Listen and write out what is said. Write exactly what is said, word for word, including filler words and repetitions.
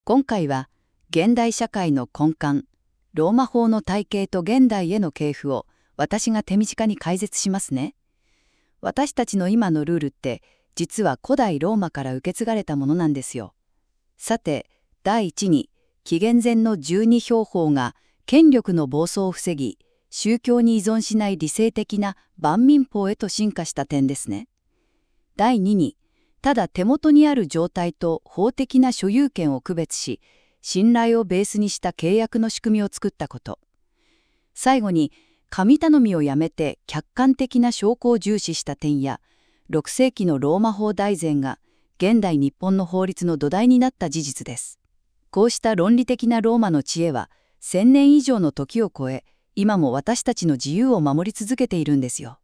今回は現代社会の根幹、ローマ法の体系と現代への系譜を私が手短に解説しますね。私たちの今のルールって実は古代ローマから受け継がれたものなんですよ。さて、第一に紀元前の十二兵法が権力の暴走を防ぎ、宗教に依存しない理性的な万民法へと進化した点ですね。第二に、ただ手元にある状態と法的な所有権を区別し、信頼をベースにした契約の仕組みを作ったこと。最後に、神頼みをやめて客観的な証拠を重視した点や、ろく世紀のローマ法大全が現代日本の法律の土台になった事実です。こうした論理的なローマの知恵は、千年以上の時を超え、今も私たちの自由を守り続けているんですよ。